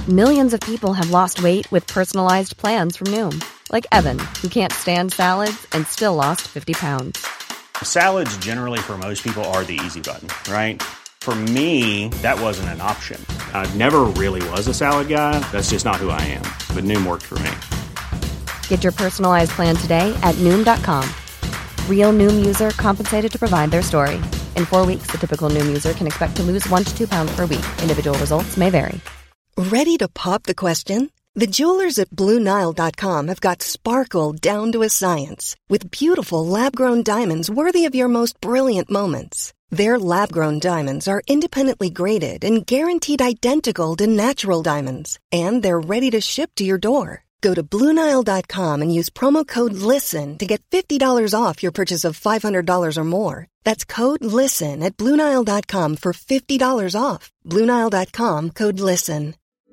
Millions of people have lost weight with personalized plans from Noom. Like Evan, who can't stand salads and still lost 50 pounds. Salads generally for most people are the easy button, right? For me, that wasn't an option. I never really was a salad guy. That's just not who I am. But Noom worked for me. Get your personalized plan today at Noom.com. Real Noom user compensated to provide their story. In 4 weeks, the typical Noom user can expect to lose 1 to 2 pounds per week. Individual results may vary. Ready to pop the question? The jewelers at BlueNile.com have got sparkle down to a science with beautiful lab-grown diamonds worthy of your most brilliant moments. Their lab-grown diamonds are independently graded and guaranteed identical to natural diamonds. And they're ready to ship to your door. Go to BlueNile.com and use promo code LISTEN to get $50 off your purchase of $500 or more. That's code LISTEN at BlueNile.com for $50 off. BlueNile.com, code LISTEN.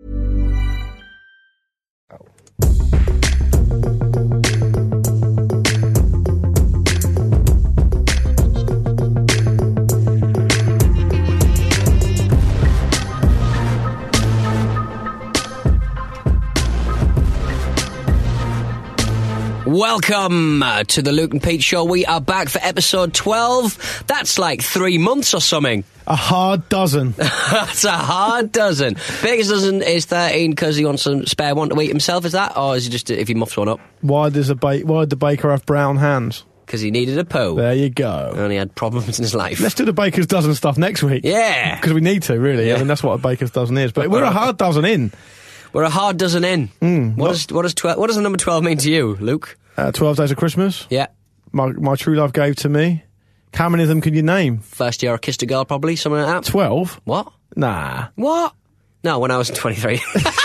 Welcome to the Luke and Pete Show. We are back for episode 12. That's like 3 months or something. A hard dozen. That's a hard dozen. Baker's dozen is 13 because he wants some spare one to eat himself, is that? Or is it just if he muffs one up? Why did the baker have brown hands? Because he needed a poo. There you go. And he had problems in his life. Let's do the baker's dozen stuff next week. Yeah. Because we need to, really. Yeah. I mean, that's what a baker's dozen is. But we're a hard dozen in. We're a hard dozen in. What does the number 12 mean to you, Luke? 12 Days of Christmas. Yeah. My true love gave to me. How many of them can you name? First year I kissed a girl, probably, something like that. 12? What? Nah. What? No, when I was 23.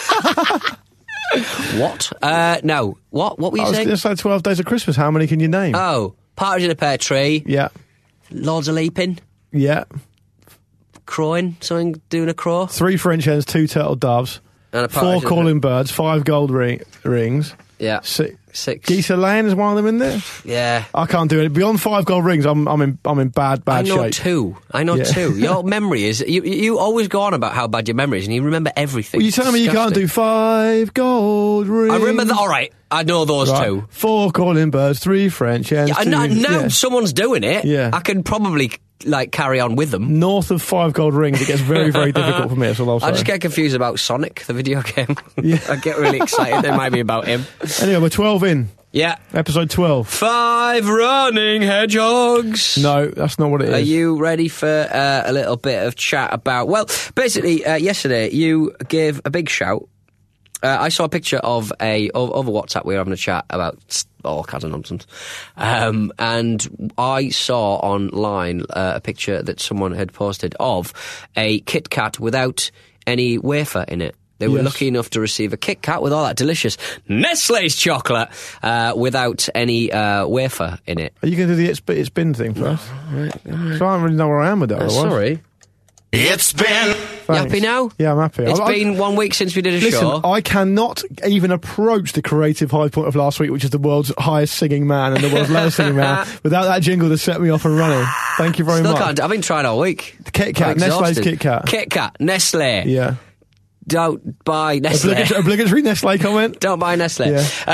What? No. What were you saying? I was going to say 12 Days of Christmas. How many can you name? Oh, Partridge in a Pear Tree. Yeah. Lords of Leaping. Yeah. Crowing. Something doing a crow. 3 French hens, 2 turtle doves. And a 4 calling birds, 5 gold rings. Yeah. 6. Geese Lane is one of them in there. Yeah. I can't do it. Beyond 5 gold rings, I'm in bad shape. I know two. Your memory is you always go on about how bad your memory is, and you remember everything. Well, you tell me you can't do 5 gold rings. I remember that. All right, I know those two. 4 calling birds, 3 French hens. Yeah, now someone's doing it. Yeah. I can probably carry on with them. North of 5 gold rings, it gets very, very difficult for me. That's all I'll say. I just get confused about Sonic, the video game. Yeah. I get really excited. It might be about him. Anyway, we're 12 in. Yeah. Episode 12. 5 running hedgehogs. No, that's not what it is. Are you ready for a little bit of chat about... Well, basically, yesterday you gave a big shout. I saw a picture of a WhatsApp. We were having a chat about all kinds of nonsense. And I saw online a picture that someone had posted of a Kit Kat without any wafer in it. They were lucky enough to receive a Kit Kat with all that delicious Nestlé's chocolate without any wafer in it. Are you going to do the It's Been thing for us? Right. So I don't really know where I am with that. Sorry. It's been... You happy now? Yeah, I'm happy. It's been 1 week since we did a show. Listen, I cannot even approach the creative high point of last week, which is the world's highest singing man and the world's lowest singing man, without that jingle to set me off and running. Thank you very much. Can't. I've been trying all week. The Kit Kat, Nestlé's Kit Kat. Kit Kat, Nestlé. Yeah. Don't buy Nestlé. Obligatory Nestlé comment. Don't buy Nestlé.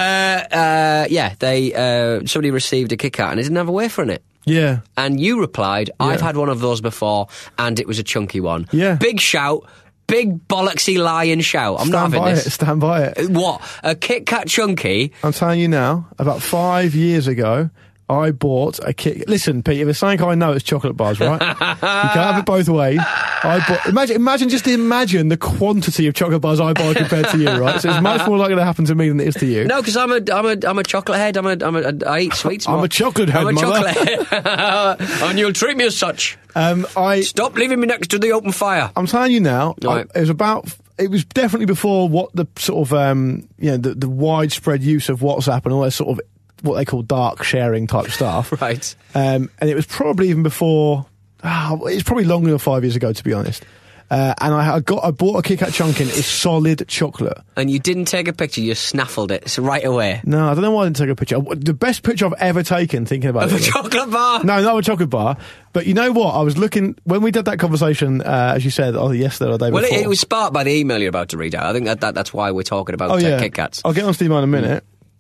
Yeah. Somebody received a Kit Kat and it didn't have a wafer in it. Yeah. And you replied, I've had one of those before and it was a chunky one. Yeah. Big shout. Big bollocksy lion shout. I'm not having this. Stand by it. What? A Kit Kat chunky? I'm telling you now, about 5 years ago, I bought a Kit... Listen, Pete, if it's something I know, it's chocolate bars, right? You can't have it both ways. Imagine the quantity of chocolate bars I buy compared to you, right? So it's much more likely to happen to me than it is to you. No, because I'm a chocolate head. I eat sweets. I'm a chocolate head, I'm a mother. chocolate head. And you'll treat me as such. Stop leaving me next to the open fire. I'm telling you now, Right. It was definitely before what the sort of, the widespread use of WhatsApp and all that sort of what they call dark sharing type stuff. Right. And it was probably even before... it's probably longer than 5 years ago, to be honest. and I bought a Kit Kat chunk in. It's solid chocolate. And you didn't take a picture, you snaffled it so right away. No, I don't know why I didn't take a picture. The best picture I've ever taken, thinking about Of a it. chocolate bar? No, not a chocolate bar. But you know what? I was looking, when we did that conversation, as you said, yesterday or the day Well, before. it was sparked by the email you're about to read out. I think that's why we're talking about Kit Kats. I'll get on to the email in a minute.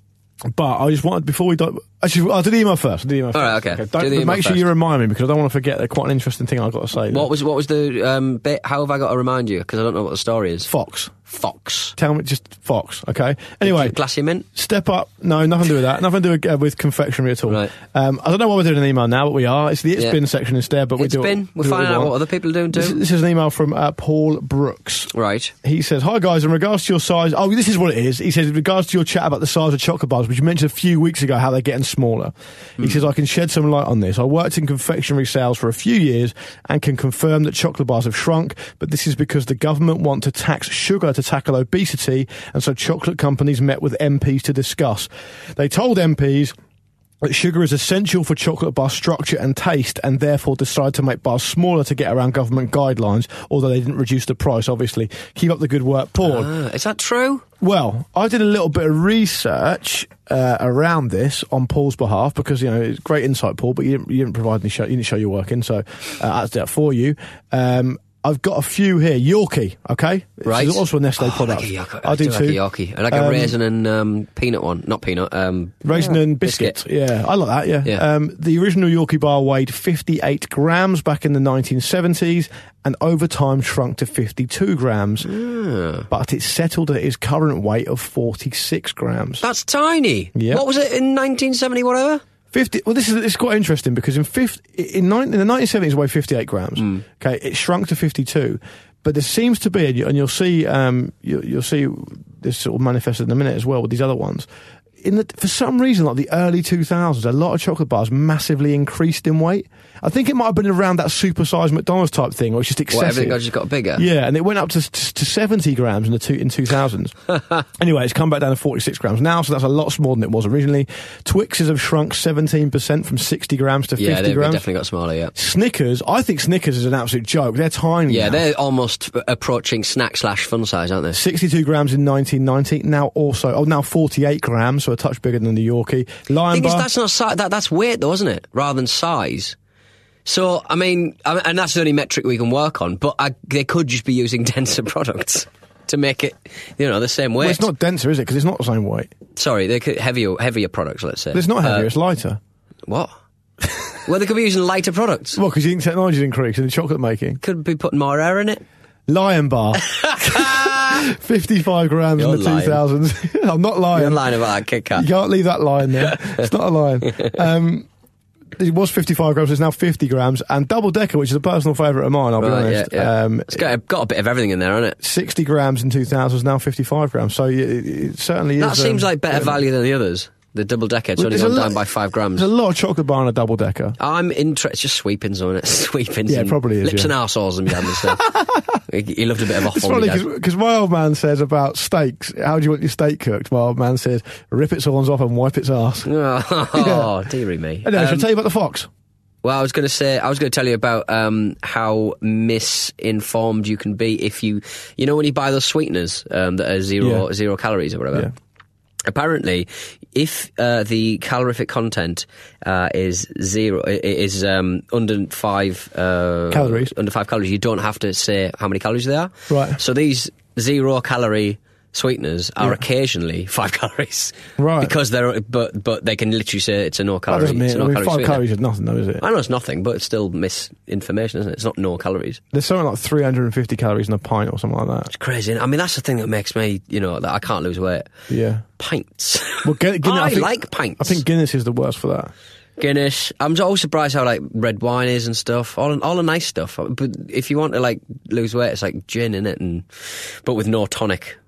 But I just wanted, before we do... Actually, I'll do the email first. All right, okay. Do the Don't, email make sure first. you remind me, because I don't want to forget. Quite an interesting thing I've got to say. What was the bit? How have I got to remind you? Because I don't know what the story is. Fox. Tell me, just Fox, okay? Anyway. Glassy mint? Step up. No, nothing to do with that. Nothing to do with confectionery at all. Right. I don't know why we're doing an email now, but we are. It's the It's Been section instead, but we do We're finding out what other people are doing too. This is an email from Paul Brooks. Right. He says, "Hi guys, in regards to your size..." Oh, this is what it is. He says, in regards to your chat about the size of chocolate bars, which you mentioned a few weeks ago, how they're getting smaller. He says, "I can shed some light on this. I worked in confectionery sales for a few years and can confirm that chocolate bars have shrunk, but this is because the government want to tax sugar to tackle obesity, and so chocolate companies met with MPs to discuss. They told MPs that sugar is essential for chocolate bar structure and taste, and therefore decided to make bars smaller to get around government guidelines, although they didn't reduce the price, obviously. Keep up the good work, Paul." Is that true? Well, I did a little bit of research around this on Paul's behalf, because, you know, it's great insight, Paul, but you didn't provide any show. You didn't show your work in, so I did that for you. I've got a few here. Yorkie, okay? Right. This is also a Nestle product. I do too. like a Yorkie. I like a raisin and peanut one. Not peanut. Raisin and biscuit. Yeah, I like that, yeah. The original Yorkie bar weighed 58 grams back in the 1970s, and over time shrunk to 52 grams. But it's settled at its current weight of 46 grams. That's tiny. Yeah. What was it in 1970, whatever? 50. Well, this is quite interesting, because in the 1970s it weighed 58 grams. Okay, it shrunk to 52, but there seems to be, and you'll see you'll see this sort of manifested in a minute as well with these other ones. For some reason, like the early 2000s, a lot of chocolate bars massively increased in weight. I think it might have been around that supersized McDonald's type thing, or it's just excessive. Everything just got bigger? Yeah, and it went up to 70 grams in 2000s. Anyway, it's come back down to 46 grams now, so that's a lot smaller than it was originally. Twixes have shrunk 17% from 60 grams to 50 grams. Yeah, they've definitely got smaller, yeah. Snickers, I think Snickers is an absolute joke. They're tiny. Yeah, now. they're almost approaching snack/fun size, aren't they? 62 grams in 1990, now 48 grams, so a touch bigger than the Yorkie. Lion Bar. That's not size, that's weight though, isn't it? Rather than size. So, I mean, and that's the only metric we can work on, but they could just be using denser products to make it, the same weight. Well, it's not denser, is it? Because it's not the same weight. Sorry, they could heavier products, let's say. But it's not heavier, it's lighter. What? Well, they could be using lighter products. Well, because you think technology's increased in the chocolate making. Could be putting more air in it. Lion Bar. 55 grams in the 2000s. I'm not lying. You're lying about that Kit Kat. You can't leave that line there. It's not a line. It was 55 grams, it's now 50 grams. And Double Decker, which is a personal favourite of mine, I'll be honest. Yeah. It's got a bit of everything in there, hasn't it? 60 grams in 2000 is now 55 grams. So it certainly is. That seems like better value than the others. The Double Decker, it's only gone down by 5 grams. There's a lot of chocolate bar on a Double Decker. I'm interested. It's just sweepings on it. Sweepings. Yeah, it probably is. Lips and arseholes, and my dad would say. He loved a bit of It's offal. funny because my old man says about steaks, how do you want your steak cooked? My old man says, rip its horns off and wipe its arse. Oh, dearie me. Anyway, shall I tell you about the Fox? Well, I was going to tell you about how misinformed you can be if you when you buy those sweeteners that are zero calories or whatever. Yeah. Apparently, if the calorific content is under 5 calories, you don't have to say how many calories they are. Right. So these 0 calorie sweeteners are occasionally 5 calories, right? Because but they can literally say it's a no calorie. That doesn't mean 5 calories is nothing, though, is it? I know it's nothing, but it's still misinformation, isn't it? It's not no calories. There's something like 350 calories in a pint or something like that. It's crazy. I mean, that's the thing that makes me, that I can't lose weight. Yeah, pints. Well, Guinness, I like pints. I think Guinness is the worst for that. Guinness. I'm always surprised how like red wine is and stuff. All the nice stuff. But if you want to like lose weight, it's like gin in it, but with no tonic.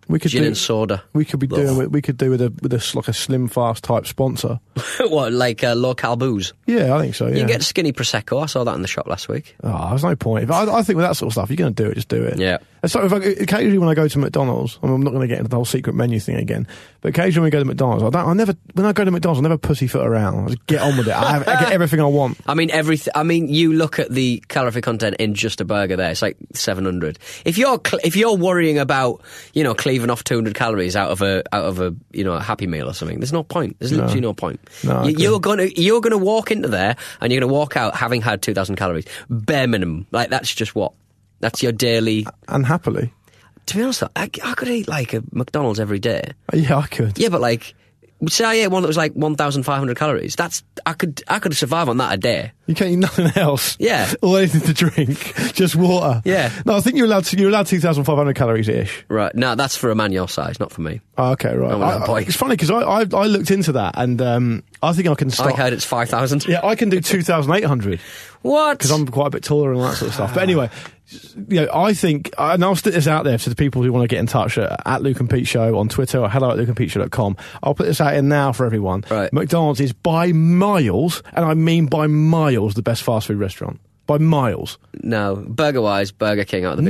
We could Gin do and soda. We could be doing. We could do with a like a Slim Fast type sponsor. What, like local booze? Yeah, I think so. Yeah. You can get skinny Prosecco. I saw that in the shop last week. Oh, there's no point. I think with that sort of stuff, you're going to do it, just do it. Yeah. And so occasionally when I go to McDonald's, I'm not going to get into the whole secret menu thing again, but occasionally when we go to McDonald's, when I go to McDonald's, I never pussyfoot around. I just get on with it. I get everything I want. I mean, you look at the calorie content in just a burger there. It's like 700. If you're worrying about, cleaving off 200 calories out of a a Happy Meal or something, there's no point. There's literally no point. No, you're gonna walk into there and you're gonna walk out having had 2,000 calories, bare minimum. Like that's your daily. And happily. To be honest, I could eat like a McDonald's every day. Yeah, I could. Yeah, but like, say I ate one that was like 1,500 calories. I could survive on that a day. You can't eat nothing else. Yeah. Or anything to drink. Just water. Yeah. No, I think you're allowed 2,500 calories ish. Right. No, that's for a man your size, not for me. Oh, okay, right. It's funny because I looked into that and I think I can stop. I heard it's 5,000. Yeah, I can do 2,800. What? Because I'm quite a bit taller and all that sort of stuff. But anyway, I think, and I'll stick this out there to the people who want to get in touch at Luke and Pete Show on Twitter or hello@lukeandpeteshow.com. I'll put this out in now for everyone. Right. McDonald's is by miles, and I mean by miles, the best fast food restaurant. By miles. No, burger-wise, Burger King out of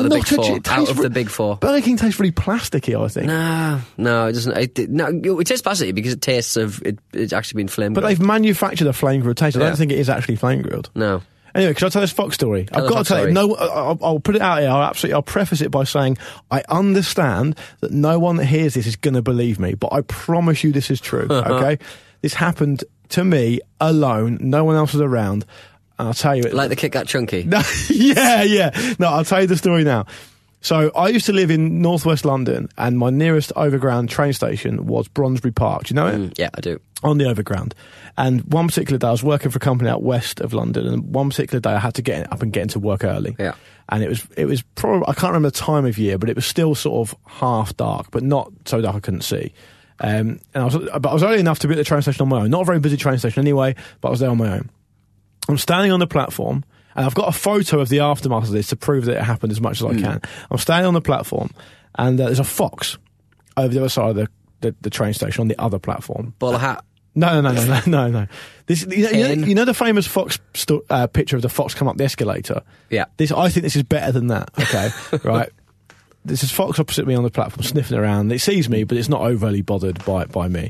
the big four. Burger King tastes really plasticky, I think. No, it doesn't. It tastes plasticky because it tastes of it's actually been flame grilled. But they've manufactured a flame grilled taste. I don't think it is actually flame grilled. No. Anyway, can I tell this Fox story? I've got to tell you. No, I'll put it out here. I'll preface it by saying I understand that no one that hears this is going to believe me, but I promise you this is true. Okay, this happened to me alone. No one else was around. And I'll tell you it. Like the Kit Kat Chunky? Yeah. No, I'll tell you the story now. So I used to live in northwest London and my nearest overground train station was Bronsbury Park. Do you know it? Yeah, I do. On the overground. And one particular day I was working for a company out west of London and one particular day I had to get up and get into work early. Yeah. And it was probably, I can't remember the time of year, but it was still sort of half dark, but not so dark I couldn't see. And I was early enough to be at the train station on my own. Not a very busy train station anyway, but I was there on my own. I'm standing on the platform, and I've got a photo of the aftermath of this to prove that it happened as much as I can. I'm standing on the platform, and there's a fox over the other side of the train station on the other platform. Bowler hat? No. This, you know the famous fox picture of the fox come up the escalator? Yeah. I think this is better than that, okay? Right. This is fox opposite me on the platform, sniffing around. It sees me, but it's not overly bothered by me.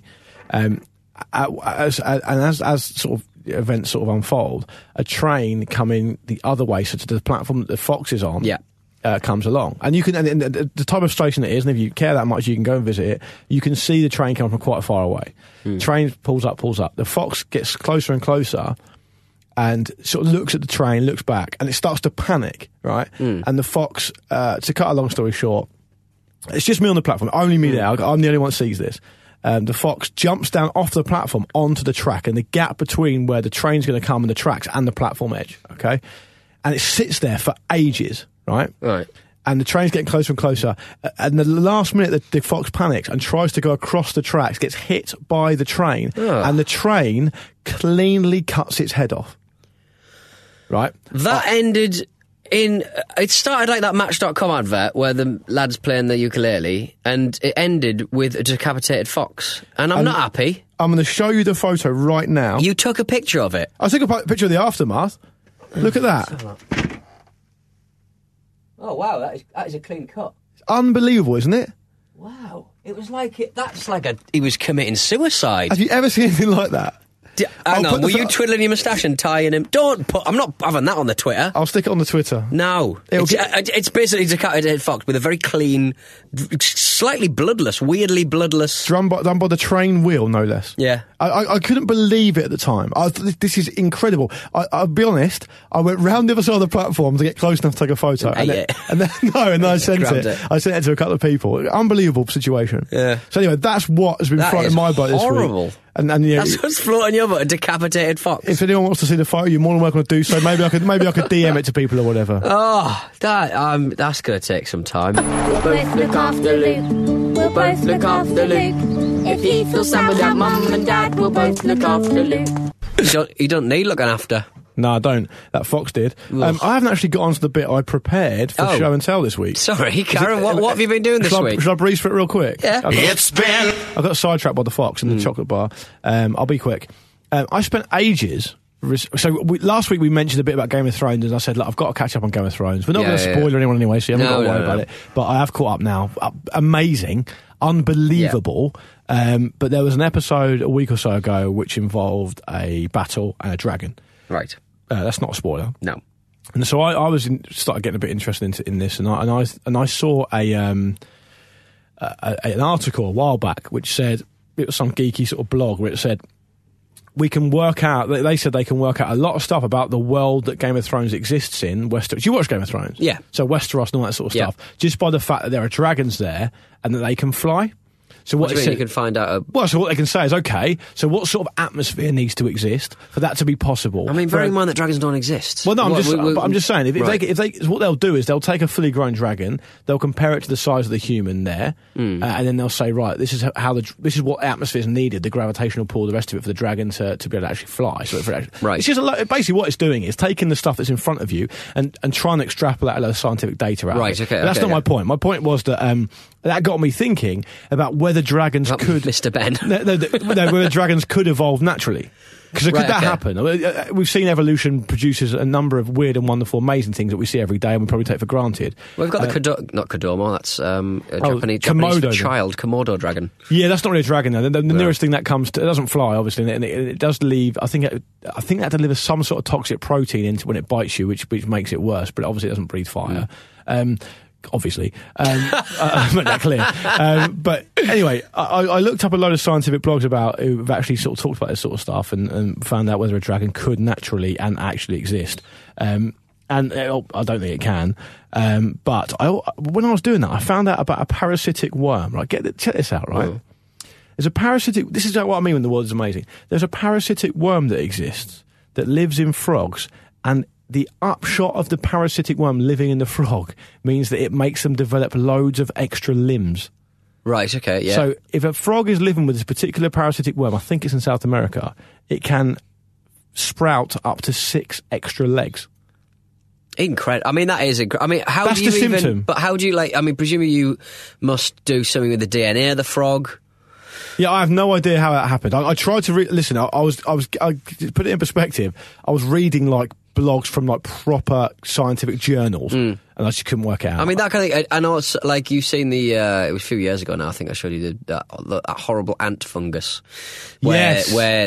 As sort of events sort of unfold, a train coming the other way, so to the platform that the fox is on, comes along, and you can. And the type of station it is, and if you care that much, you can go and visit it. You can see the train come from quite far away. Train pulls up. The fox gets closer and closer, and sort of looks at the train, looks back, and it starts to panic. Right, and the fox. To cut a long story short, it's just me on the platform. Only me there. I'm the only one that sees this. The fox jumps down off the platform onto the track, and the gap between where the train's going to come and the tracks and the platform edge, okay? And it sits there for ages, right? Right. And the train's getting closer and closer. And the last minute, the fox panics and tries to go across the tracks, gets hit by the train, and the train cleanly cuts its head off, right? That ended... it started like that Match.com advert where the lad's playing the ukulele, and it ended with a decapitated fox. And I'm not happy. I'm going to show you the photo right now. You took a picture of it? I took a picture of the aftermath. Look at that. Oh, wow, that is a clean cut. It's unbelievable, isn't it? Wow. It was like... he was committing suicide. Have you ever seen anything like that? Hang on, were you twiddling your moustache and tying him? I'm not having that on the Twitter. I'll stick it on the Twitter. No. It's basically a decapitated fox with a very clean, slightly bloodless, weirdly bloodless... Done by the train wheel, no less. Yeah. I couldn't believe it at the time. This is incredible. I'll be honest, I went round the other side of the platform to get close enough to take a photo. And then I sent it. I sent it to a couple of people. Unbelievable situation. Yeah. So anyway, that's what has been floating my boat this week. Horrible. And that's what's floating your boat, a decapitated fox. If anyone wants to see the photo, you're more than welcome to do so. Maybe I could DM it to people or whatever. Oh, that's going to take some time. We'll both look after Luke. We'll both look after Luke. If he feels sad without mum and dad, we'll both look after Luke. You don't need looking after. No, I don't. That fox did. I haven't actually got onto the bit I prepared for show and tell this week. Sorry, Karen, what have you been doing this week? Should I breeze for it real quick? Yeah. I got sidetracked by the fox in the chocolate bar. I'll be quick. I spent ages... last week we mentioned a bit about Game of Thrones, and I said, look, I've got to catch up on Game of Thrones. We're not going to spoil anyone anyway, so you haven't got to worry about it. But I have caught up now. Amazing. Unbelievable. But there was an episode a week or so ago which involved a battle and a dragon. Right. That's not a spoiler. No. And so I started getting a bit interested in this, and I saw an article a while back which said, it was some geeky sort of blog where it said, we can work out, they said they can work out a lot of stuff about the world that Game of Thrones exists in, Westeros. Do you watch Game of Thrones? Yeah. So Westeros and all that sort of stuff, just by the fact that there are dragons there and that they can fly. So what do you mean you can find out? So what they can say is, okay, so what sort of atmosphere needs to exist for that to be possible? I mean, bearing in mind that dragons don't exist. Well, no, I'm just saying, if they, what they'll do is they'll take a fully grown dragon, they'll compare it to the size of the human there, and then they'll say, right, this is what atmosphere is needed, the gravitational pull, the rest of it, for the dragon to be able to actually fly. So right. It's just basically what it's doing is taking the stuff that's in front of you and trying to extrapolate a lot of scientific data out. Right. Of it. Okay. But that's not my point. My point was that that got me thinking about whether dragons could... Mr. Ben. whether dragons could evolve naturally. Because could that happen? We've seen evolution produces a number of weird and wonderful, amazing things that we see every day and we probably take for granted. Well, we've got not Kodomo, that's a Japanese Komodo dragon. Yeah, that's not really a dragon, though. The nearest thing that comes to... It doesn't fly, obviously, and it does leave... I think that delivers some sort of toxic protein into when it bites you, which makes it worse, but obviously it doesn't breathe fire. Obviously, I make that clear. But anyway, I looked up a load of scientific blogs who've actually sort of talked about this sort of stuff and found out whether a dragon could naturally and actually exist. And I don't think it can. But when I was doing that, I found out about a parasitic worm. Right, check this out. Right, there's a parasitic. This is what I mean when the world is amazing. There's a parasitic worm that exists that lives in frogs, and the upshot of the parasitic worm living in the frog means that it makes them develop loads of extra limbs. Right, okay, yeah. So if a frog is living with this particular parasitic worm, I think it's in South America, it can sprout up to 6 extra legs. Incredible. I mean, that is incredible. I mean, how That's do you the symptom. But how do you, I mean, presumably you must do something with the DNA of the frog. Yeah, I have no idea how that happened. I tried to listen. I put it in perspective. I was reading blogs from proper scientific journals, and I just couldn't work it out. I mean, that kind of thing. I know it's you've seen it was a few years ago now. I think I showed you that horrible ant fungus, where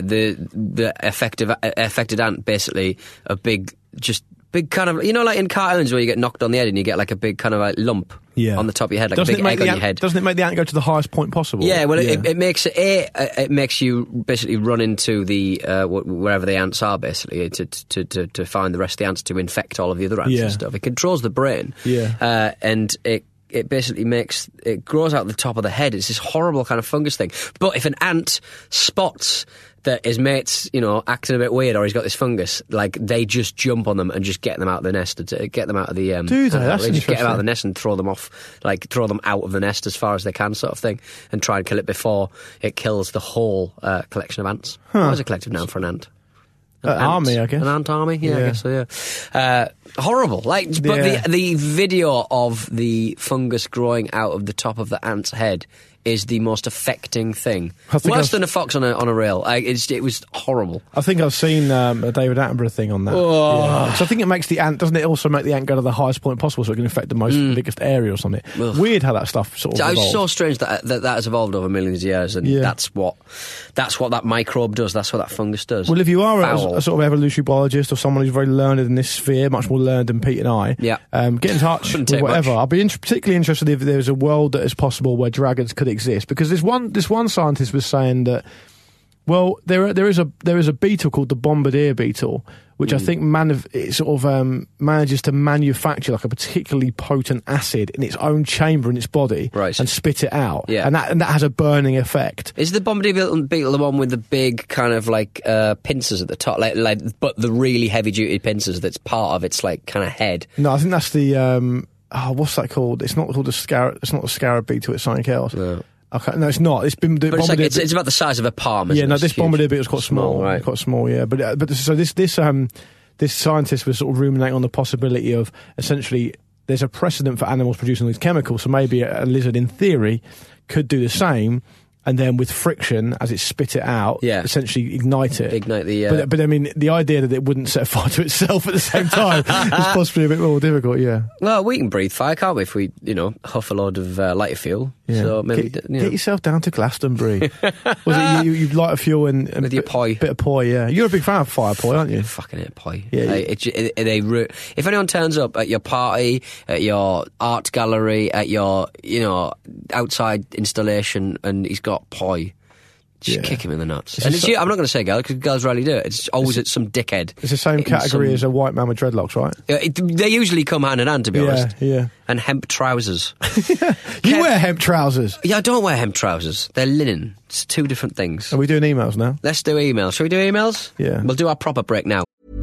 the affected ant basically big kind of, like in cartoons where you get knocked on the head and you get a big kind of lump on the top of your head, like a big egg on your head. Doesn't it make the ant go to the highest point possible? Yeah, well, it makes you basically run into the wherever the ants are, basically, to find the rest of the ants to infect all of the other ants and stuff. It controls the brain, and it basically it grows out the top of the head. It's this horrible kind of fungus thing. But if an ant spots that his mate's, acting a bit weird, or he's got this fungus, they just jump on them and just get them out of the nest, get them out of the... Do they? That's they just interesting. get them out of the nest and throw them off, throw them out of the nest as far as they can, sort of thing, and try and kill it before it kills the whole collection of ants. What is a collective noun for an ant? Army, I guess. An ant army? Yeah, I guess so, yeah. Horrible. But the video of the fungus growing out of the top of the ant's head is the most affecting thing. Worse than a fox on a rail. It was horrible. I think I've seen a David Attenborough thing on that. Oh. Yeah. So I think it makes the ant, doesn't it also make the ant go to the highest point possible so it can affect the biggest area or something? Ugh. Weird how that stuff sort of evolved. It's so strange that has evolved over millions of years, and that's what that microbe does, that's what that fungus does. Well, if you are a sort of evolutionary biologist or someone who's very learned in this sphere, much more learned than Pete and I, get in touch with whatever. I'll be particularly interested if there's a world that is possible where dragons could exist, because this one scientist was saying that, well, there is a beetle called the bombardier beetle, which I think manages to manufacture a particularly potent acid in its own chamber in its body, and spit it out, and that has a burning effect. Is the bombardier beetle the one with the big kind of pincers at the top, but the really heavy duty pincers that's part of its kind of head? No, I think that's the what's that called? It's not called the scarab. It's not the scarab beetle. It's something else. No. Okay, no, it's not. It's been. It's about the size of a palm. Isn't this bombardier beetle is quite small. Right. Quite small. Yeah, but so this this scientist was sort of ruminating on the possibility of essentially there's a precedent for animals producing these chemicals, so maybe a lizard, in theory, could do the same. And then with friction, as it spit it out, essentially ignite it. Ignite the... But I mean, the idea that it wouldn't set fire to itself at the same time is possibly a bit more difficult, yeah. Well, we can breathe fire, can't we, if we, huff a load of lighter fuel. Yeah. So maybe... Get yourself down to Glastonbury. Was it you light a fuel and with your poi. Bit of poi, yeah. You're a big fan of fire poi, aren't you? I fucking hate poi. Yeah. If anyone turns up at your party, at your art gallery, at your, outside installation, and he's got poi... Just kick him in the nuts. And I'm not going to say girl, because girls rarely do it. It's always at some dickhead. It's the same category as a white man with dreadlocks, right? They usually come hand in hand, to be honest. Yeah. And hemp trousers. You wear hemp trousers? Yeah, I don't wear hemp trousers. They're linen. It's two different things. Are we doing emails now? Let's do emails. Shall we do emails? Yeah. We'll do our proper break now.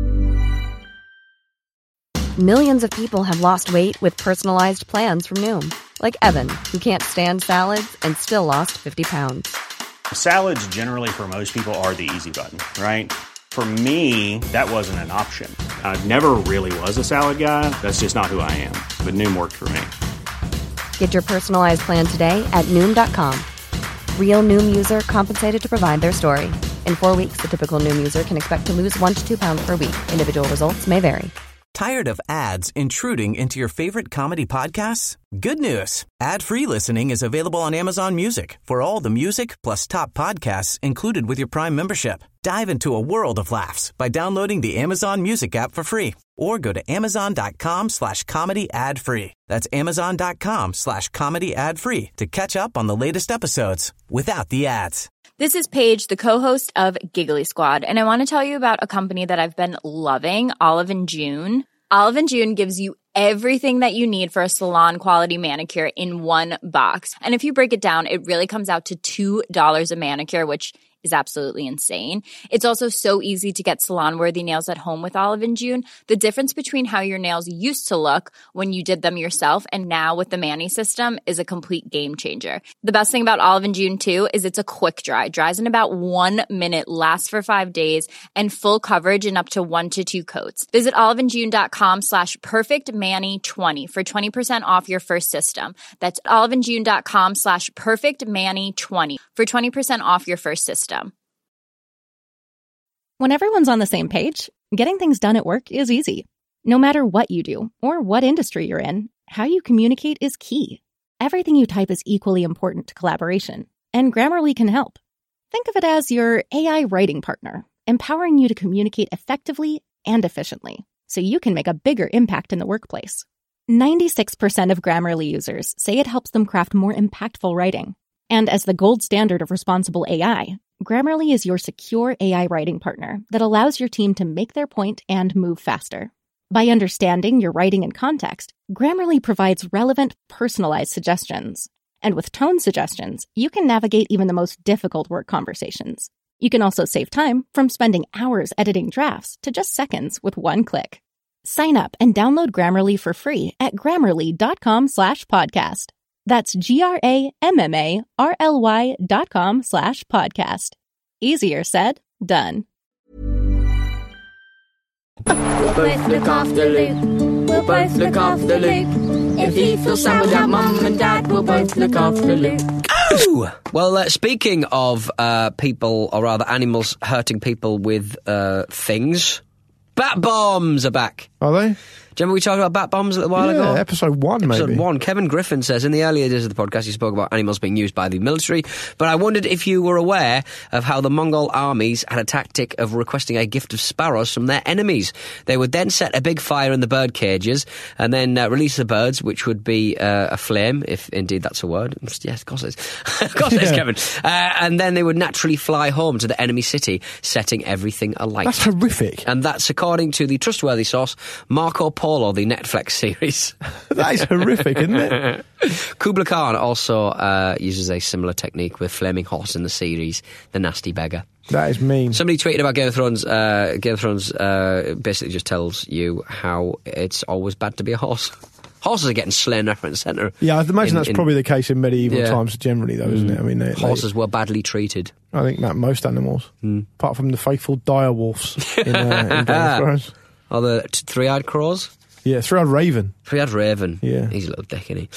Millions of people have lost weight with personalized plans from Noom. Like Evan, who can't stand salads and still lost 50 pounds. Salads generally for most people are the easy button, right? For me, that wasn't an option. I never really was a salad guy. That's just not who I am. But Noom worked for me. Get your personalized plan today at Noom.com. Real Noom user compensated to provide their story. In 4 weeks, the typical Noom user can expect to lose 1 to 2 pounds per week. Individual results may vary. Tired of ads intruding into your favorite comedy podcasts? Good news. Ad-free listening is available on Amazon Music for all the music plus top podcasts included with your Prime membership. Dive into a world of laughs by downloading the Amazon Music app for free or go to amazon.com/comedy ad-free. That's amazon.com/comedy ad-free to catch up on the latest episodes without the ads. This is Paige, the co-host of Giggly Squad, and I want to tell you about a company that I've been loving, Olive & June. Olive & June gives you everything that you need for a salon-quality manicure in one box. And if you break it down, it really comes out to $2 a manicure, which is absolutely insane. It's also so easy to get salon-worthy nails at home with Olive & June. The difference between how your nails used to look when you did them yourself and now with the Mani system is a complete game changer. The best thing about Olive & June, too, is it's a quick dry. Dries in about 1 minute, lasts for 5 days, and full coverage in up to 1 to 2 coats. Visit oliveandjune.com/perfectmani20 for 20% off your first system. That's oliveandjune.com/perfectmani20 for 20% off your first system. When everyone's on the same page, getting things done at work is easy. No matter what you do or what industry you're in, how you communicate is key. Everything you type is equally important to collaboration, and Grammarly can help. Think of it as your AI writing partner, empowering you to communicate effectively and efficiently, so you can make a bigger impact in the workplace. 96% of Grammarly users say it helps them craft more impactful writing. And as the gold standard of responsible AI, Grammarly is your secure AI writing partner that allows your team to make their point and move faster. By understanding your writing and context, Grammarly provides relevant, personalized suggestions. And with tone suggestions, you can navigate even the most difficult work conversations. You can also save time from spending hours editing drafts to just seconds with one click. Sign up and download Grammarly for free at Grammarly.com/podcast. That's GRAMMARLY.com/podcast. Easier said, done. We'll both look after Luke. We'll both look after Luke. If he feels sad without mum and dad, we'll both look after Luke. Ooh. Well, speaking of people, or rather animals hurting people with things, bat bombs are back. Are they? Do you remember we talked about bat bombs a little while ago? Episode 1, maybe. Episode 1. Kevin Griffin says, in the earlier days of the podcast, he spoke about animals being used by the military, but I wondered if you were aware of how the Mongol armies had a tactic of requesting a gift of sparrows from their enemies. They would then set a big fire in the bird cages and then release the birds, which would be a flame, if indeed that's a word. Yes, of course it is. Of course it is, Kevin. And then they would naturally fly home to the enemy city, setting everything alight. That's horrific. And that's according to the trustworthy source, Marco Polo, the Netflix series. That is horrific, isn't it? Kubla Khan also uses a similar technique with Flaming Horse in the series, The Nasty Beggar. That is mean. Somebody tweeted about Game of Thrones. Game of Thrones basically just tells you how it's always bad to be a horse. Horses are getting slain left and centre. Yeah, I imagine that's probably the case in medieval times generally, though, isn't it? I mean, horses were badly treated. I think that most animals, apart from the faithful dire wolves in Game of Thrones. Or the three-eyed crows? Yeah, Three-Eyed Raven. Three-eyed Raven. Yeah. He's a little dick, isn't he?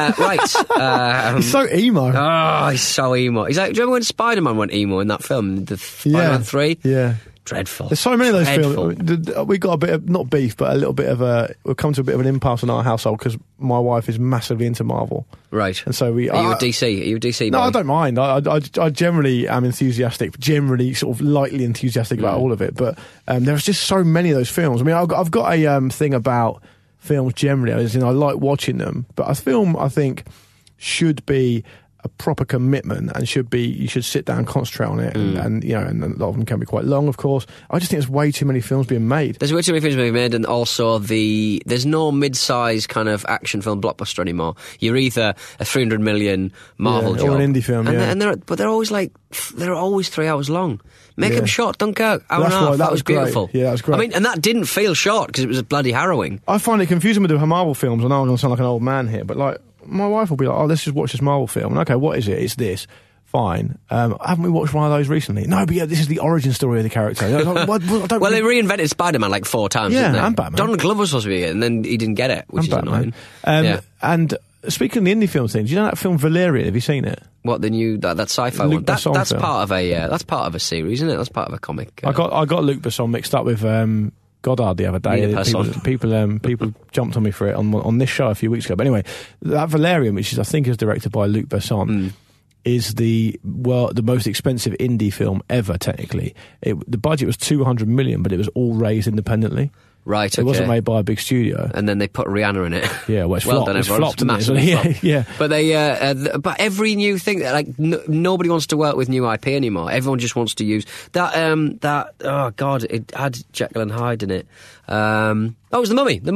Right. He's so emo. Oh, he's so emo. He's like, do you remember when Spider-Man went emo in that film? The Spider-Man 3? Yeah. Dreadful. There's so many of those films. We got a bit of, not beef, but a little bit of we've come to a bit of an impasse in our household because my wife is massively into Marvel. Right. And so we... Are you a DC No, boy? I don't mind. I generally am enthusiastic, generally sort of lightly enthusiastic about all of it, but there's just so many of those films. I mean, I've got a thing about films generally, as in I like watching them, but a film, I think, should be a proper commitment and you should sit down and concentrate on it, and you know, and a lot of them can be quite long, of course. I just think there's way too many films being made. There's way too many films being made, and also there's no mid-size kind of action film blockbuster anymore. You're either a 300 million Marvel job or an indie film, but they're always 3 hours long. Make them short, Dunkirk, hour and a half. That was beautiful. Great. Yeah, that was great. I mean, and that didn't feel short because it was bloody harrowing. I find it confusing with the Marvel films. I know I'm going to sound like an old man here, but like, my wife will be like, "Oh, let's just watch this Marvel film." And okay, what is it? It's this. Fine. Haven't we watched one of those recently? No, but yeah, this is the origin story of the character. They reinvented Spider-Man like 4 times, didn't they? And Batman. Donald Glover was supposed to be it, and then he didn't get it, which is annoying. And speaking of the indie film thing, do you know that film Valerian? Have you seen it? What, the new that sci-fi Luc one? That's Besson part film. That's part of a series, isn't it? That's part of a comic. I got Luc Besson mixed up with Goddard the other day. People jumped on me for it on this show a few weeks ago. But anyway, that Valerian, which I think is directed by Luc Besson, is the most expensive indie film ever. Technically, the budget was 200 million, but it was all raised independently. Right, okay. It wasn't made by a big studio. And then they put Rihanna in it. Yeah, well, it's flopped. Done, it's flopped, massively flopped. Yeah. But but every new thing, nobody wants to work with new IP anymore. Everyone just wants to use that, oh God, it had Jekyll and Hyde in it. It was The Mummy. The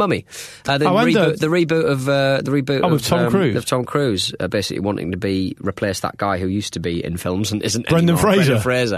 reboot of Tom Cruise. Of Tom Cruise, basically wanting to replace that guy who used to be in films and isn't Brendan anymore. Fraser.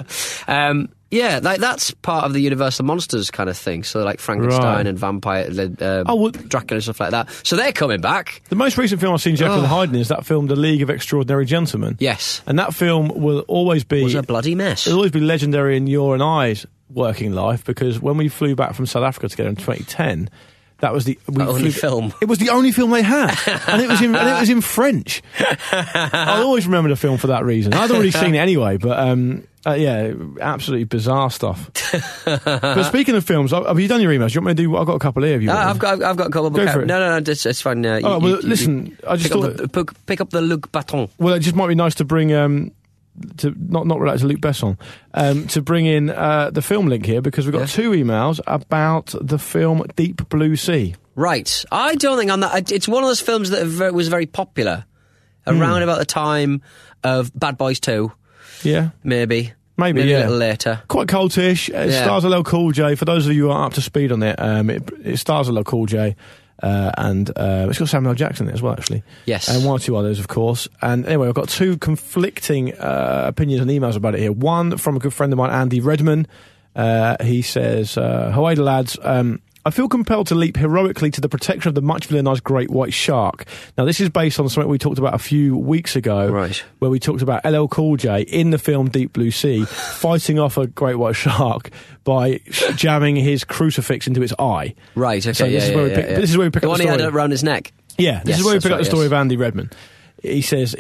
Yeah, that's part of the Universal Monsters kind of thing. So like Frankenstein and Vampire, Dracula and stuff like that. So they're coming back. The most recent film I've seen Jekyll and Hyde in is that film, The League of Extraordinary Gentlemen. Yes. And that film will always be... was a bloody mess. It'll always be legendary in your and I's working life, because when we flew back from South Africa together in 2010... That was the only film. It was the only film they had, and it was in French. I'll always remember the film for that reason. I'd already seen it anyway, but absolutely bizarre stuff. But speaking of films, have you done your emails? Do you want me to do? I've got a couple here. I've got a couple. Go for it. No, it's fine. Listen, I just thought pick up the Luc Besson. Well, it just might be nice to bring. To not related to Luc Besson, to bring in the film link here, because we've got 2 emails about the film Deep Blue Sea. Right. I don't think on that. It's one of those films that was very popular around about the time of Bad Boys 2. Yeah. Maybe a little later. Quite cultish. It stars LL Cool J. For those of you who aren't up to speed on it, it stars LL Cool J. And it's got Samuel L. Jackson in it as well, actually. Yes. And 1 or 2 others, of course. And anyway, I've got 2 conflicting opinions and emails about it here. One from a good friend of mine, Andy Redman. He says, "Hawaii lads, I feel compelled to leap heroically to the protection of the much villainized great white shark." Now, this is based on something we talked about a few weeks ago, right, where we talked about LL Cool J in the film Deep Blue Sea fighting off a great white shark by jamming his crucifix into its eye. Right, okay, so this is where we pick up the story. The one he had around his neck. Yeah, this is where we pick up the story of Andy Redman. He says,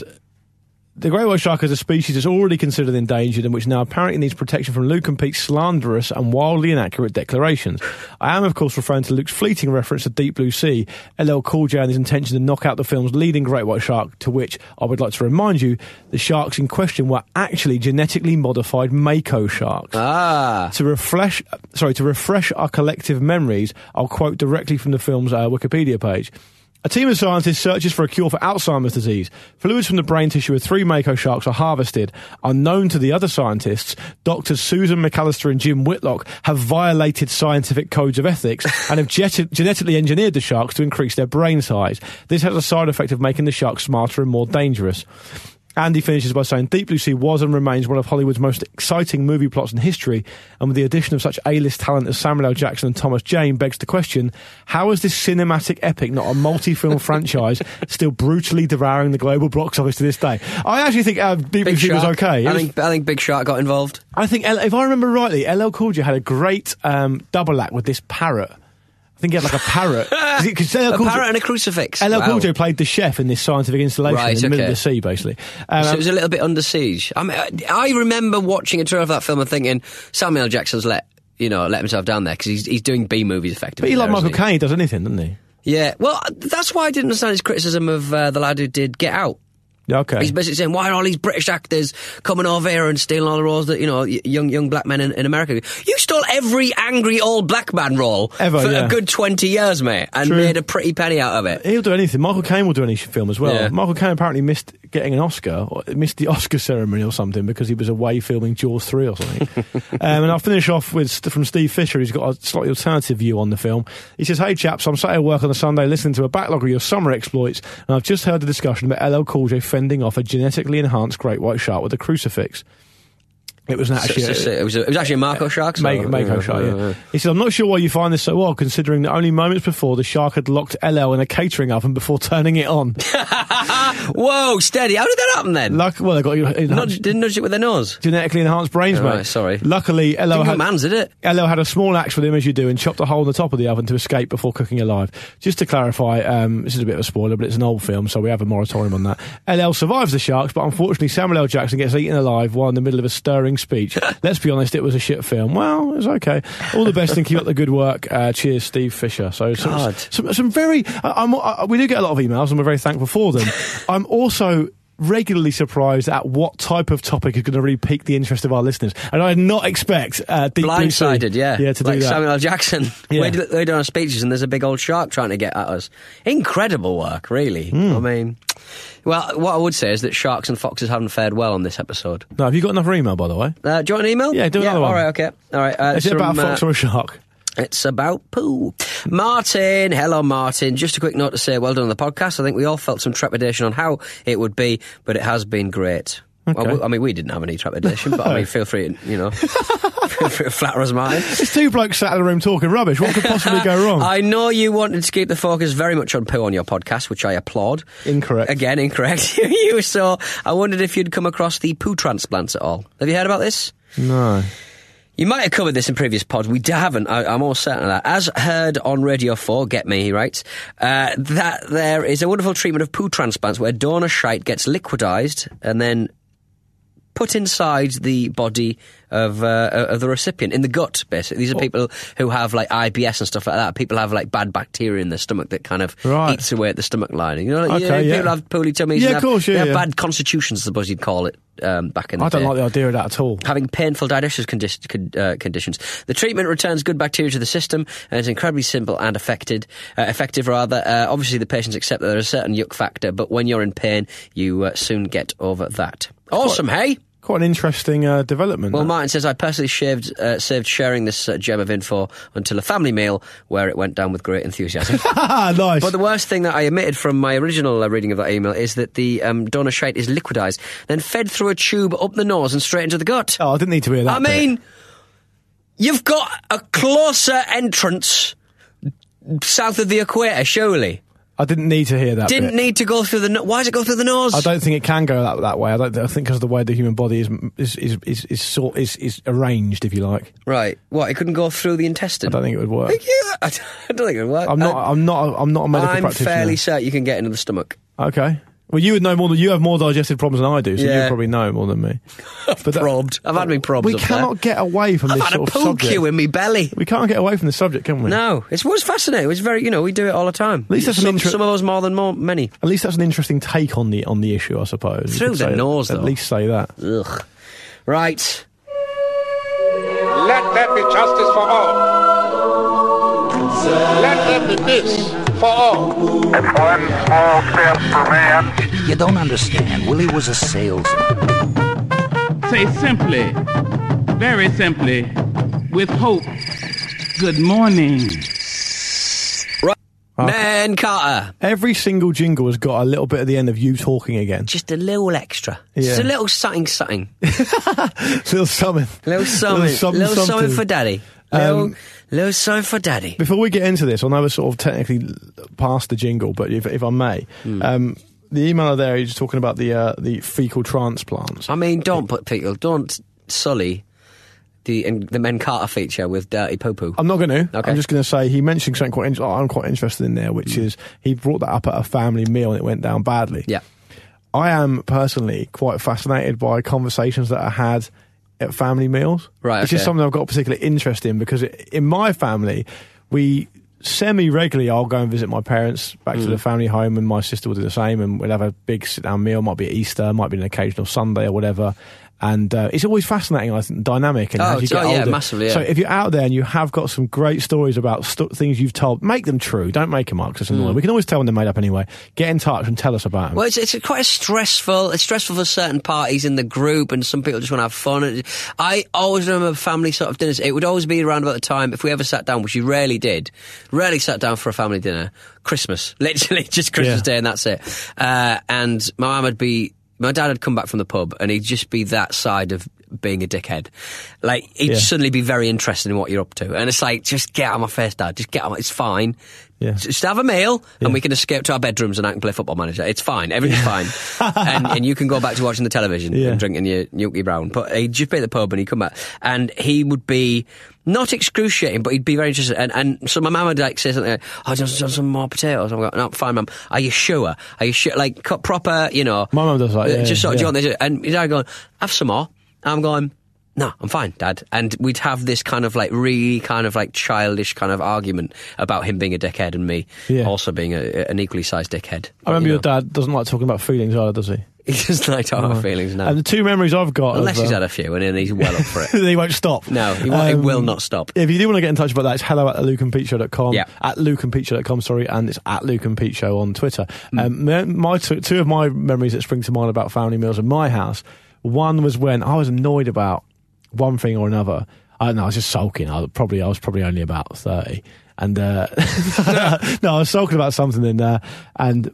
"The great white shark is a species that's already considered endangered and which now apparently needs protection from Luke and Pete's slanderous and wildly inaccurate declarations. I am, of course, referring to Luke's fleeting reference to Deep Blue Sea, LL Cool J and his intention to knock out the film's leading great white shark, to which I would like to remind you the sharks in question were actually genetically modified mako sharks. To refresh our collective memories, I'll quote directly from the film's Wikipedia page. A team of scientists searches for a cure for Alzheimer's disease. Fluids from the brain tissue of 3 mako sharks are harvested. Unknown to the other scientists, Doctors Susan McAllister and Jim Whitlock have violated scientific codes of ethics and have genetically engineered the sharks to increase their brain size. This has a side effect of making the sharks smarter and more dangerous. Andy finishes by saying, Deep Blue Sea was and remains one of Hollywood's most exciting movie plots in history, and with the addition of such A-list talent as Samuel L. Jackson and Thomas Jane begs the question, how is this cinematic epic not a multi-film franchise still brutally devouring the global box office to this day? I actually think Deep Blue Sea was okay. I think Big Shark got involved. I think, if I remember rightly, LL Cool J had a great double act with this parrot. I think he had like a parrot. A parrot and a crucifix. LL Cool J played the chef in this scientific installation in the middle of the sea, basically. So it was a little bit under siege. I mean, I remember watching a trailer of that film and thinking, Samuel L. Jackson's let himself down there because he's doing B movies effectively. But he, like Michael Caine, he does anything, doesn't he? Yeah. Well, that's why I didn't understand his criticism of the lad who did Get Out. Okay. He's basically saying, why are all these British actors coming over here and stealing all the roles that, young black men in America? You stole every angry old black man role ever, for a good 20 years, mate, and made a pretty penny out of it. He'll do anything. Michael Caine will do any film as well. Yeah. Michael Caine apparently missed getting an Oscar, or missed the Oscar ceremony or something because he was away filming Jaws 3 or something. And I'll finish off from Steve Fisher, who's got a slightly alternative view on the film. He says, hey chaps, I'm sat at work on a Sunday listening to a backlog of your summer exploits, and I've just heard the discussion about LL Cool J fending off a genetically enhanced great white shark with a crucifix. It was actually it was actually a Mako shark. Mako shark, yeah. He said, I'm not sure why you find this so odd, considering that only moments before the shark had locked LL in a catering oven before turning it on. Whoa, steady. How did that happen then? They got didn't nudge it with their nose. Genetically enhanced brains, mate. Right, sorry. Luckily, LL had a small axe with him, as you do, and chopped a hole in the top of the oven to escape before cooking alive. Just to clarify, this is a bit of a spoiler, but it's an old film, so we have a moratorium on that. LL survives the sharks, but unfortunately Samuel L. Jackson gets eaten alive while in the middle of a stirring speech. Let's be honest, it was a shit film. Well, it was okay. All the best and keep up the good work. Cheers, Steve Fisher. So some very... we do get a lot of emails and we're very thankful for them. I'm also regularly surprised at what type of topic is going to really pique the interest of our listeners. And I did not expect Deep Blindsided, yeah, to do that. Samuel L. Jackson. Yeah. We're doing our speeches and there's a big old shark trying to get at us. Incredible work, really. I mean... Well, what I would say is that sharks and foxes haven't fared well on this episode. No, have you got another email, by the way? Do you want an email? Yeah, do another one. All right, okay. All right. Is it about a fox or a shark? It's about poo. Martin, hello Martin. Just a quick note to say well done on the podcast. I think we all felt some trepidation on how it would be, but it has been great. Okay. Well, I mean, we didn't have any trepidation, but I mean, feel free to, feel free to flatter us, Martin. It's two blokes sat in the room talking rubbish. What could possibly go wrong? I know you wanted to keep the focus very much on poo on your podcast, which I applaud. Incorrect. Again, incorrect. So I wondered if you'd come across the poo transplants at all. Have you heard about this? No. You might have covered this in previous pods. We haven't. I'm almost certain of that. As heard on Radio 4, get me, he writes, that there is a wonderful treatment of poo transplants where donor shite gets liquidised and then put inside the body of the recipient, in the gut, basically. These are people who have, like, IBS and stuff like that. People have, like, bad bacteria in their stomach that kind of eats away at the stomach lining. People have poorly tummies. Yeah, of course, they have bad constitutions, I suppose you'd call it, back in the day. I don't like the idea of that at all. Having painful digestive conditions. The treatment returns good bacteria to the system and is incredibly simple and effective. Obviously, the patients accept that there is a certain yuck factor, but when you're in pain, you soon get over that. Awesome, hey? Quite an interesting development. Well, Martin says, I personally saved sharing this gem of info until a family meal where it went down with great enthusiasm. Nice. But the worst thing that I omitted from my original reading of that email is that the donor shite is liquidised, then fed through a tube up the nose and straight into the gut. Oh, I didn't need to hear that. I mean, you've got a closer entrance south of the equator, surely. I didn't need to hear that. Didn't need to go through the... Why does it go through the nose? I don't think it can go that way. I think because of the way the human body is arranged, if you like. Right. What? It couldn't go through the intestine? I don't think it would work. I don't think it would work. I'm not a medical practitioner. I'm fairly certain you can get into the stomach. Okay. Well, you would know more than you have more digestive problems than I do, so you probably know more than me. Probed. I've had me probes. We cannot get away from this sort of subject. I've had a poke in me belly. We can't get away from the subject, can we? No, it was fascinating. It was very, we do it all the time. At least that's some of us more than many. At least that's an interesting take on the issue, I suppose. Through the nose, though. At least say that. Ugh. Right. Let there be justice for all. Let there be peace for all. It's one small step for man. You don't understand. Willie was a salesman. Say simply, very simply, with hope, good morning. Man Carter. Every single jingle has got a little bit at the end of you talking again. Just a little extra. Yeah. Just a little something. Little something. Little something for Daddy. Little something for Daddy. Before we get into this, I know we're sort of technically past the jingle, but if I may, the emailer there is talking about the fecal transplants. I mean, don't sully the Men Carter feature with dirty poo-poo. I'm not going to. Okay. I'm just going to say he mentioned something I'm quite interested in there, which is he brought that up at a family meal and it went down badly. Yeah. I am personally quite fascinated by conversations that are had at family meals. Right, which is something I've got a particular interest in because in my family, we semi-regularly I'll go and visit my parents back to the family home and my sister will do the same and we'll have a big sit-down meal. Might be at Easter, might be an occasional Sunday or whatever. And it's always fascinating, I think, dynamic. And as you get older. Massively, yeah. So if you're out there and you have got some great stories about things you've told, make them true. Don't make them up because it's annoying. We can always tell when they're made up anyway. Get in touch and tell us about them. Well, it's quite stressful. It's stressful for certain parties in the group and some people just want to have fun. I always remember family sort of dinners. It would always be around about the time, if we ever sat down, which you rarely sat down for a family dinner, Christmas. Literally just Christmas Day and that's it. And my dad would come back from the pub and he'd just be that side of being a dickhead. Like, he'd suddenly be very interested in what you're up to. And it's like, just get out of my face, Dad. Just get out. It's fine. Yeah. Just have a meal and we can escape to our bedrooms and I can play Football Manager. It's fine. Everything's fine. And you can go back to watching the television and drinking your Nuki Brown. But he'd just be at the pub and he'd come back. And he would be not excruciating, but he'd be very interested. And so my mum would like say something like, oh, do you want some more potatoes? I'm going, no, fine, Mum. Are you sure? Are you sure? Like, proper, you know. My mum does that, just sort of, do you want this? And his dad going, have some more. And I'm going, no, I'm fine, Dad. And we'd have this kind of like really kind of like childish kind of argument about him being a dickhead and me also being an equally sized dickhead. I remember your dad doesn't like talking about feelings either, does he? He doesn't like talking about feelings, no. And the two memories I've got... Unless he's had a few and then he's well up for it. He won't stop. No, he will not stop. If you do want to get in touch about that, it's hello@lukeandpeteshow.com. Yeah. At lukeandpeteshow.com, sorry, and it's at lukeandpeteshow on Twitter. My two of my memories that spring to mind about family meals in my house, one was when I was annoyed about one thing or another. I don't know, I was just sulking. I was probably only about 30. And no, I was sulking about something, and I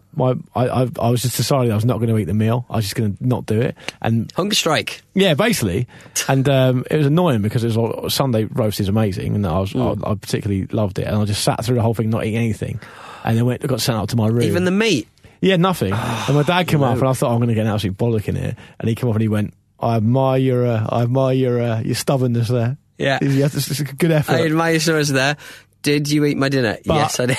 was just deciding I was not going to eat the meal. I was just going to not do it. And hunger strike. Yeah, basically. And it was annoying because it was Sunday roast is amazing, and I particularly loved it. And I just sat through the whole thing, not eating anything, and then got sent up to my room. Even the meat. Yeah, nothing. And my dad came up, and I thought I'm going to get an absolute bollock in here. And he came up and he went, I admire your stubbornness there. Yeah, it's a good effort. I admire your stubbornness there. Did you eat my dinner? Yes, I did.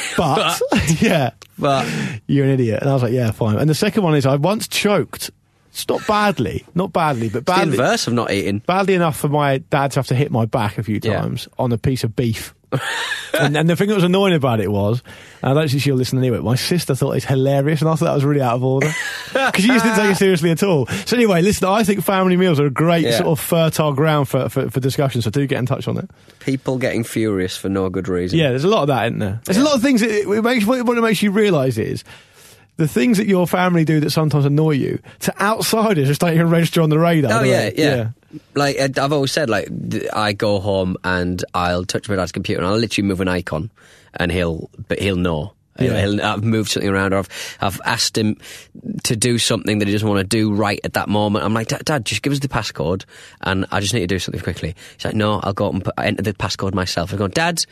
But you're an idiot. And I was like, yeah, fine. And the second one is I once choked. It's not badly, but badly. It's the inverse of not eating. Badly enough for my dad to have to hit my back a few times on a piece of beef. and the thing that was annoying about it was, and I don't think she'll listen anyway, my sister thought it was hilarious and I thought that was really out of order because she just didn't take it seriously at all. So anyway, listen, I think family meals are a great sort of fertile ground for discussion, so do get in touch on it. People getting furious for no good reason. Yeah, there's a lot of that, isn't there? There's a lot of things what it makes you realise is the things that your family do that sometimes annoy you, to outsiders just don't even register on the radar. Oh, yeah. Like, I've always said, like, I go home and I'll touch my dad's computer and I'll literally move an icon and he'll know. I've moved something around, or I've asked him to do something that he doesn't want to do right at that moment. I'm like, Dad, just give us the passcode and I just need to do something quickly. He's like, no, I'll go up and enter the passcode myself. I go, Dad,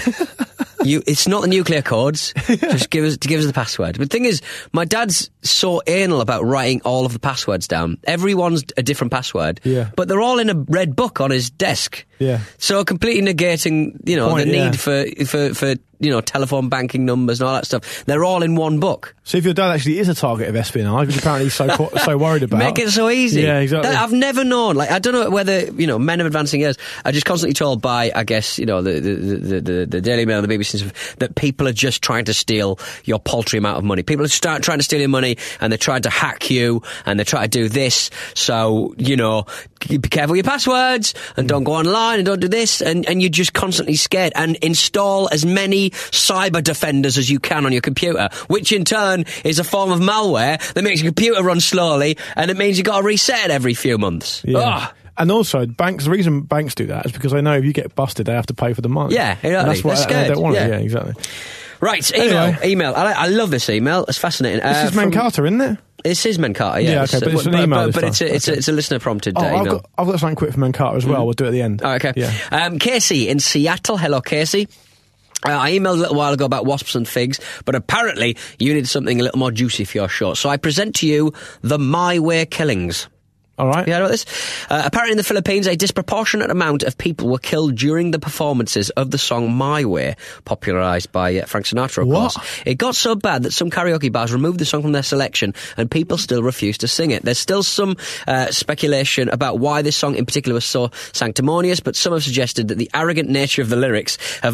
it's not the nuclear codes. Just give us the password. But the thing is, my dad's so anal about writing all of the passwords down. Everyone's a different password, but they're all in a red book on his desk. Yeah. So completely negating, the need for telephone banking numbers and all that stuff. They're all in one book. So if your dad actually is a target of espionage, which apparently he's so worried about, make it so easy. Yeah, exactly. I've never known. Like, I don't know whether men of advancing years are just constantly told by, I guess, the Daily Mail and the BBC that people are just trying to steal your paltry amount of money. People are trying to steal your money, and they're trying to hack you, and they try to do this. So be careful with your passwords, and don't go online, and don't do this, and you're just constantly scared. And install as many cyber defenders as you can on your computer, which in turn is a form of malware that makes your computer run slowly, and it means you've got to reset it every few months. Yeah. And also, the reason banks do that is because they know if you get busted, they have to pay for the money. Yeah, exactly. And that's why they don't want it. Yeah, exactly. Right, Anyway. email. I love this email. It's fascinating. This is Man Carter, isn't it? This is Man Carter, yeah. Yeah, okay, but it's an email But this time. it's a listener prompted email. I've got something quick from Man Carter as well. We'll do it at the end. Oh, okay. Yeah. Casey in Seattle. Hello, Casey. I emailed a little while ago about wasps and figs, but apparently you need something a little more juicy for your show. So I present to you the My Way killings. All right. You heard about this? Apparently in the Philippines, a disproportionate amount of people were killed during the performances of the song My Way, popularised by Frank Sinatra, of course. It got so bad that some karaoke bars removed the song from their selection and people still refused to sing it. There's still some speculation about why this song in particular was so sanctimonious, but some have suggested that the arrogant nature of the lyrics have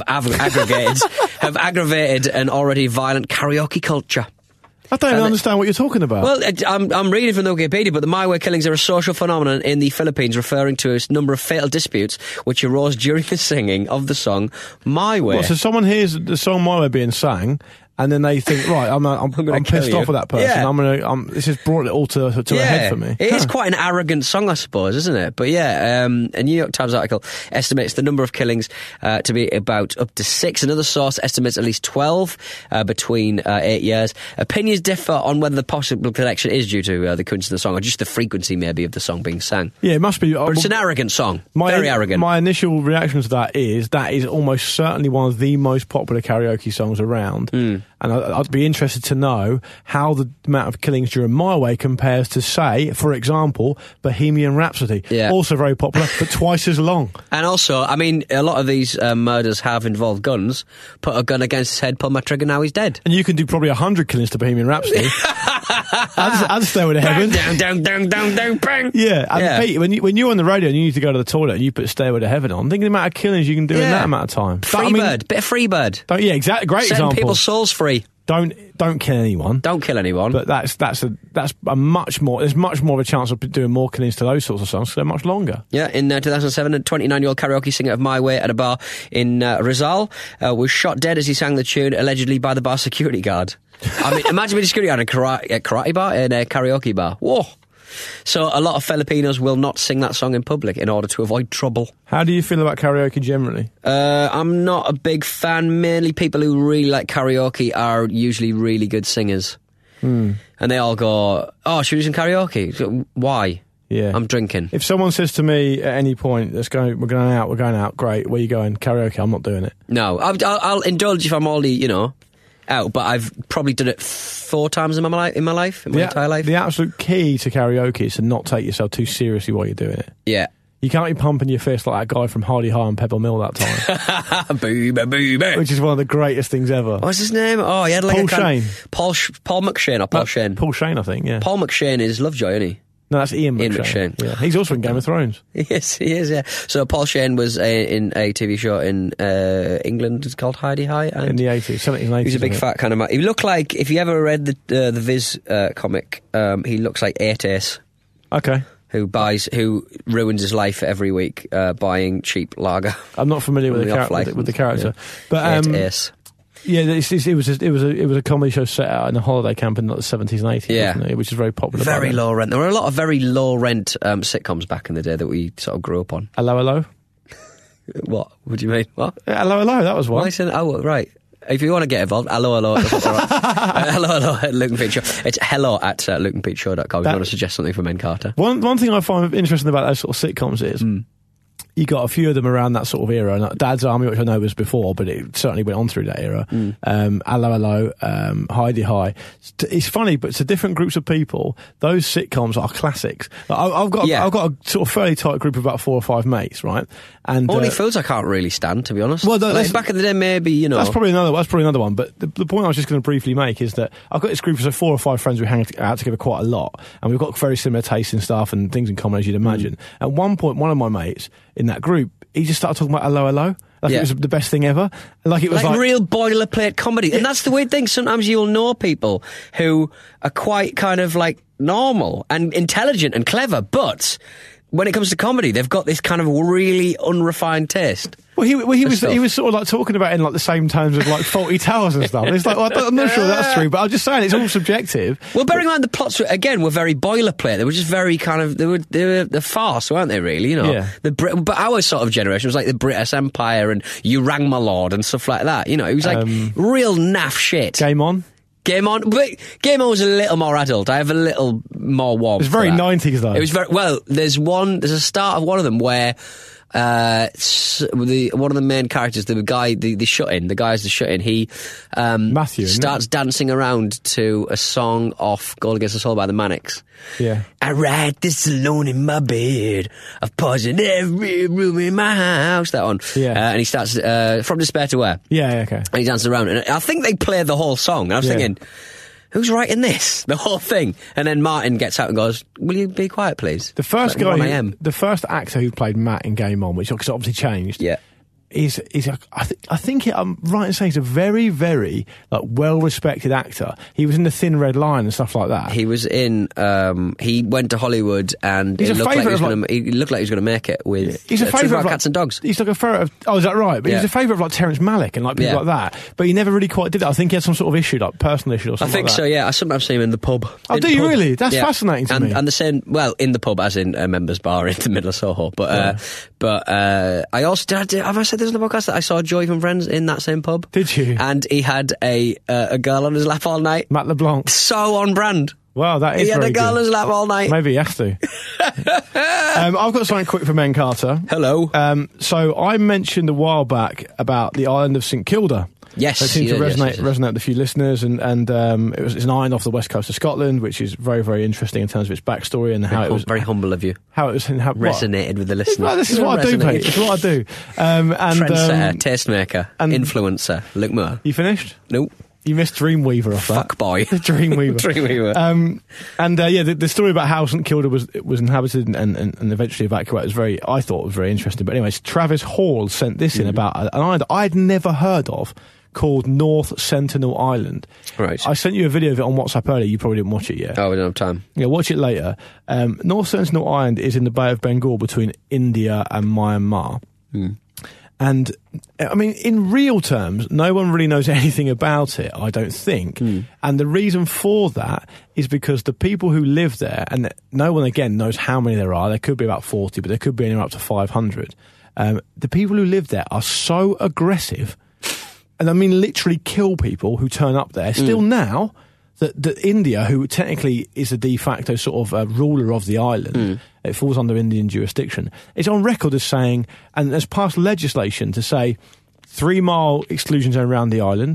aggravated an already violent karaoke culture. I don't even understand what you're talking about. Well, I'm reading from the Wikipedia, but the My Way killings are a social phenomenon in the Philippines, referring to a number of fatal disputes which arose during the singing of the song My Way. So someone hears the song My Way being sang, and then they think, right, I'm pissed off with that person. Yeah. This has brought it all to a head for me. It is quite an arrogant song, I suppose, isn't it? But yeah, a New York Times article estimates the number of killings to be about up to 6. Another source estimates at least 12 between 8 years. Opinions differ on whether the possible connection is due to the coincidence of the song or just the frequency, maybe, of the song being sang. Yeah, it must be. But it's an arrogant song. Very arrogant. My initial reaction to that is almost certainly one of the most popular karaoke songs around. And I'd be interested to know how the amount of killings during My Way compares to, say, for example, Bohemian Rhapsody. Yeah. Also very popular, but twice as long. And also, I mean, a lot of these murders have involved guns. Put a gun against his head, pull my trigger, now he's dead. And you can do probably 100 killings to Bohemian Rhapsody. I'd Stairway to Heaven. Down, bang. Yeah, and Pete, when you're on the radio and you need to go to the toilet and you put Stairway to Heaven on, think of the amount of killings you can do in that amount of time. Freebird, bit of Freebird. Yeah, exactly. Great Setting example. people's souls free. Don't kill anyone. Don't kill anyone. But that's a much more. There's much more of a chance of doing more killings to those sorts of songs because they're much longer. Yeah, in 2007, a 29-year-old karaoke singer of My Way at a bar in Rizal was shot dead as he sang the tune, allegedly by the bar security guard. I mean, imagine being a security guard in a karate bar, in a karaoke bar. Whoa! So a lot of Filipinos will not sing that song in public in order to avoid trouble. How do you feel about karaoke generally? I'm not a big fan. Mainly people who really like karaoke are usually really good singers. And they all go, oh, should we do some karaoke? So, why? Yeah. I'm drinking. If someone says to me at any point, we're going out, great, where are you going? Karaoke, I'm not doing it. No, I'll indulge if I'm already, out, but I've probably done it 4 times in my entire life. The absolute key to karaoke is to not take yourself too seriously while you're doing it. Yeah. You can't be pumping your fist like that guy from Hardy High on Pebble Mill that time. Boo. Which is one of the greatest things ever. What's his name? Oh, he had like Paul Shane. Paul McShane or Paul Shane? Paul Shane, I think, yeah. Paul McShane is Lovejoy, isn't he? No, that's Ian McShane. Yeah. He's also in Game of Thrones. Yes, he is, yeah. So Paul Shane was in a TV show in England. It's called Heidi High. In the 80s, 70s and 80s. He was a big fat kind of man. He looked like, if you ever read the Viz comic, he looks like 8-Ace. Okay. Who ruins his life every week buying cheap lager. I'm not familiar with the character. Yeah. But 8-Ace. Yeah, it was a comedy show set out in a holiday camp in the 70s and 80s, wasn't it? Which is very popular. Very low rent. There were a lot of very low rent sitcoms back in the day that we sort of grew up on. Hello? What? What do you mean? What? Hello, that was one. Right. If you want to get involved, hello. Hello at Luke and Pete Show. It's hello at lukeandpeteshow.com if you want to suggest something for Men Carter. One thing I find interesting about those sort of sitcoms is you got a few of them around that sort of era. Dad's Army, which I know was before, but it certainly went on through that era. Hello, Heidi High. It's funny, but to different groups of people, those sitcoms are classics. I've got a sort of fairly tight group of about 4 or 5 mates, right? And Only Fools I can't really stand, to be honest. Well, back in the day, maybe, That's probably another one. But the point I was just going to briefly make is that I've got this group of 4 or 5 friends who hang out together quite a lot, and we've got very similar tastes in stuff and things in common, as you'd imagine. At one point, one of my mates in that group, he just started talking about hello. Like it was the best thing ever. Like it was like real boilerplate comedy. Yeah. And that's the weird thing. Sometimes you'll know people who are quite kind of like normal and intelligent and clever, but when it comes to comedy, they've got this kind of really unrefined taste. Well, he was sort of like talking about it in like the same terms as like Faulty Towers and stuff. It's like, well, I'm not sure that's true, but I'm just saying it's all subjective. Well, bearing in mind the plots again were very boilerplate. They were just very kind of they were farce, weren't they? Really, you know. Yeah. But our sort of generation was like the British Empire and You Rang My Lord and stuff like that. You know, it was like real naff shit. Game On. But Game On was a little more adult. I have a little more warmth. It was very 90s though. It was very well. There's a start of one of them where. One of the main characters, the guy, the shut-in, the guy who's the shut-in, he Matthew starts dancing around to a song off Gold Against the Soul by the Manics. Yeah. I ride this alone in my bed, I've poisoned every room in my house. That one. Yeah. And he starts From Despair to Where. Yeah, okay. And he dances around, and I think they play the whole song. And I was thinking, who's writing this? The whole thing. And then Martin gets out and goes, will you be quiet, please? The first the first actor who played Matt in Game On, which obviously changed. Yeah. I think I'm right in saying he's a very, very like well-respected actor. He was in The Thin Red Line and stuff like that. He was in. He went to Hollywood and he looked like he was going to make it with. He's a favourite of Cats and Dogs. He's like a favourite of. Oh, is that right? But he's a favourite of like Terrence Malick and like people like that. But he never really quite did it. I think he had some sort of issue, like personal issue or something. I think like so. that. Yeah, I sometimes see him in the pub. Oh, do you really? That's fascinating to me. And the same. Well, in the pub, as in a members' bar in the middle of Soho. But I also have I said this on the podcast that I saw Joey from Friends in that same pub. Did you? And he had a girl on his lap all night. Matt LeBlanc. So on brand. Wow, that is. He had very a girl good. on his lap all night. Maybe he has to. I've got something quick for Ben Carter. Hello. So I mentioned a while back about the island of St Kilda. Yes, that seemed to resonate with a few listeners, and it's an island off the west coast of Scotland, which is very, very interesting in terms of its backstory and how it was very humble of you. How it was resonated with the listeners. Well, this is what I do, mate. It's what I do. Trendsetter, tastemaker, influencer. Luke Moore. You finished? Nope. You missed Dreamweaver off that. Fuck boy. Dreamweaver. Dreamweaver. The story about how St Kilda was inhabited and eventually evacuated was I thought was very interesting. But anyways, Travis Hall sent this in about an island I'd never heard of called North Sentinel Island. Right. I sent you a video of it on WhatsApp earlier. You probably didn't watch it yet. Oh, we don't have time. Yeah, watch it later. North Sentinel Island is in the Bay of Bengal between India and Myanmar. And, I mean, in real terms, no one really knows anything about it, I don't think. And the reason for that is because the people who live there, and no one, again, knows how many there are. There could be about 40, but there could be anywhere up to 500. The people who live there are so aggressive, and I mean literally kill people who turn up there. Still now, that India, who technically is the de facto sort of ruler of the island, it falls under Indian jurisdiction, is on record as saying, and has passed legislation to say 3-mile exclusion zone around the island,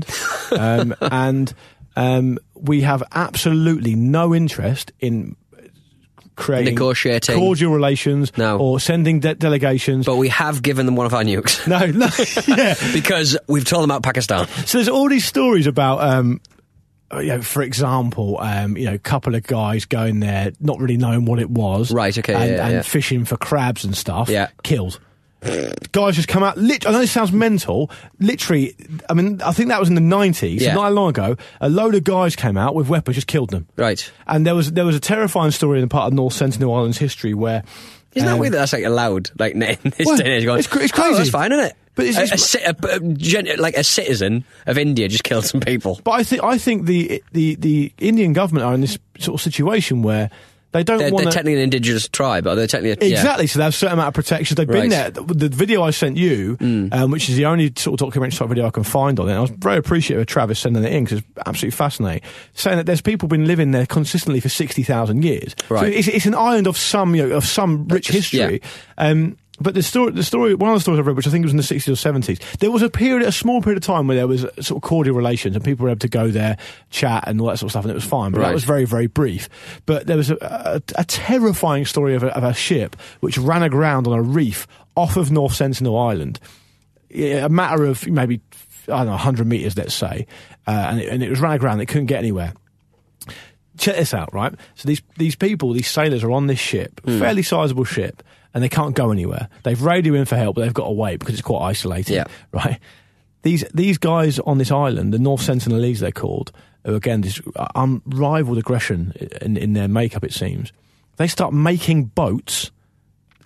and we have absolutely no interest in creating negotiating cordial relations or sending delegations. But we have given them one of our nukes. No, because we've told them about Pakistan. So there's all these stories about for example, a couple of guys going there, not really knowing what it was, right? Okay, and fishing for crabs and stuff. Yeah, killed. Guys just come out. I know this sounds mental. Literally, I mean, I think that was in the 90s, not long ago. A load of guys came out with weapons, just killed them. Right. And there was a terrifying story in a part of North Sentinel Island's history where. Isn't that weird that that's like allowed? Like in this day and age, going, it's crazy. Oh, that's fine, isn't it? But it's like a citizen of India just killed some people. But I think the Indian government are in this sort of situation where they don't want. They're technically an indigenous tribe, but they're technically exactly. So they have a certain amount of protections. They've been there. The video I sent you, which is the only sort of documentary type video I can find on it. I was very appreciative of Travis sending it in because it's absolutely fascinating. Saying that there's people been living there consistently for 60,000 years. Right. So it's an island of some rich history. Yeah. But the story, one of the stories I read, which I think was in the 60s or 70s, there was a small period of time where there was sort of cordial relations and people were able to go there, chat and all that sort of stuff, and it was fine. But that was very, very brief. But there was a terrifying story of a ship which ran aground on a reef off of North Sentinel Island. A matter of maybe, 100 metres, let's say. And it was ran aground, it couldn't get anywhere. Check this out, right? So these people, these sailors are on this ship, fairly sizable ship, and they can't go anywhere. They've radioed in for help, but they've got to wait because it's quite isolated, right? These guys on this island, the North Sentinelese they're called, who again, this unrivaled aggression in their makeup, it seems. They start making boats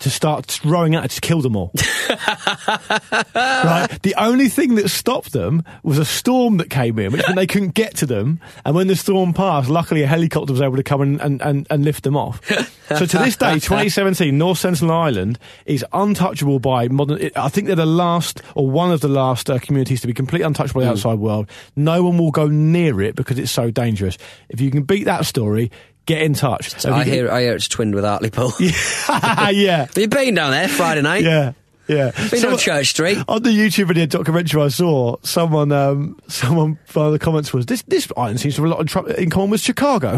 to start rowing out to kill them all. Right? The only thing that stopped them was a storm that came in, which meant they couldn't get to them. And when the storm passed, luckily a helicopter was able to come and lift them off. So to this day, 2017, North Sentinel Island is untouchable by modern... I think they're the last, or one of the last communities to be completely untouchable by the outside world. No one will go near it because it's so dangerous. If you can beat that story, get in touch. So I hear it's twinned with Hartlepool. Yeah. Have you been down there Friday night? Yeah. Been on Church Street. On the YouTube video documentary I saw, someone one of the comments was, this island seems to have a lot in common with Chicago.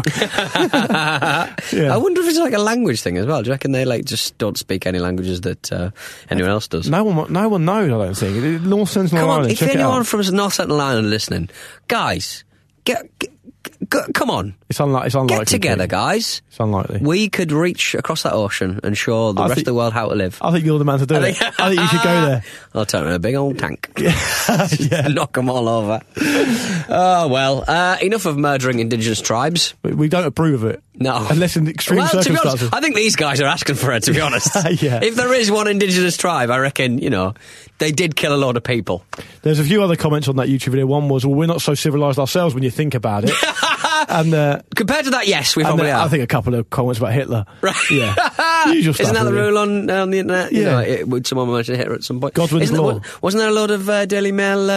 I wonder if it's like a language thing as well. Do you reckon they just don't speak any languages that anyone else does? No one knows, I don't think. North Sentinel Island, if anyone from North Sentinel Island listening, guys, come on. It's unlikely. Get together, guys. It's unlikely. We could reach across that ocean and show the rest of the world how to live. I think you're the man to do it. I think you should go there. I'll turn in a big old tank. Yeah. Knock them all over. Oh, well, enough of murdering indigenous tribes. We don't approve of it. No. Unless in extreme circumstances. To be honest, I think these guys are asking for it, to be honest. Yeah. If there is one indigenous tribe, I reckon, they did kill a lot of people. There's a few other comments on that YouTube video. One was, well, we're not so civilised ourselves when you think about it. And compared to that, yes, we probably are. I think a couple of comments about Hitler. Right. Yeah. Usual stuff. Isn't that the really. rule on the internet? Yeah. Would someone mention Hitler at some point? Godwin's law. Wasn't there a lot of Daily Mail...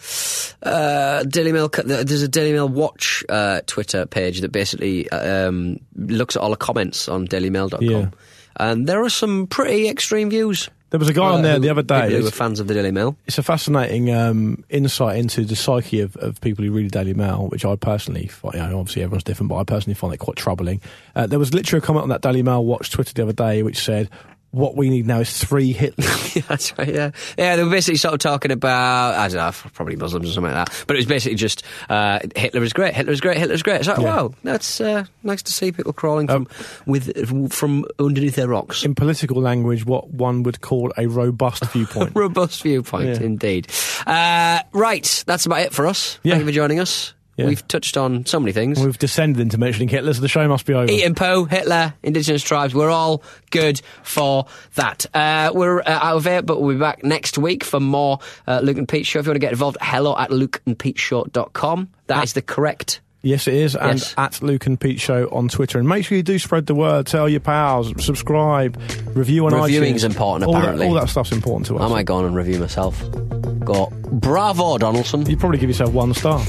there's a Daily Mail Watch Twitter page that basically looks at all the comments on dailymail.com. Yeah. And there are some pretty extreme views. There was a guy on there the other day who were fans of the Daily Mail. It's a fascinating insight into the psyche of people who read the Daily Mail, which I personally find, obviously everyone's different, but I personally find it quite troubling. There was literally a comment on that Daily Mail Watch Twitter the other day which said, what we need now is 3 Hitlers. Yeah, that's right, yeah. Yeah, they were basically sort of talking about, I don't know, probably Muslims or something like that. But it was basically just, Hitler is great, Hitler is great, Hitler is great. It's like, wow, that's nice to see people crawling from underneath their rocks. In political language, what one would call a robust viewpoint. Robust viewpoint, indeed. Right, that's about it for us. Yeah. Thank you for joining us. Yeah. We've touched on so many things. We've descended into mentioning Hitler, so the show must be over. Eating Poe, Hitler, indigenous tribes, we're all good for that. We're out of here, but we'll be back next week for more Luke and Pete Show. If you want to get involved, hello@lukeandpeteshow.com. That is the correct... Yes, it is, and at Luke and Pete Show on Twitter. And make sure you do spread the word, tell your pals, subscribe, review on iTunes. Reviewing's important, apparently. All that stuff's important to us. I might go on and review myself. Go, bravo, Donaldson. You'd probably give yourself 1 star.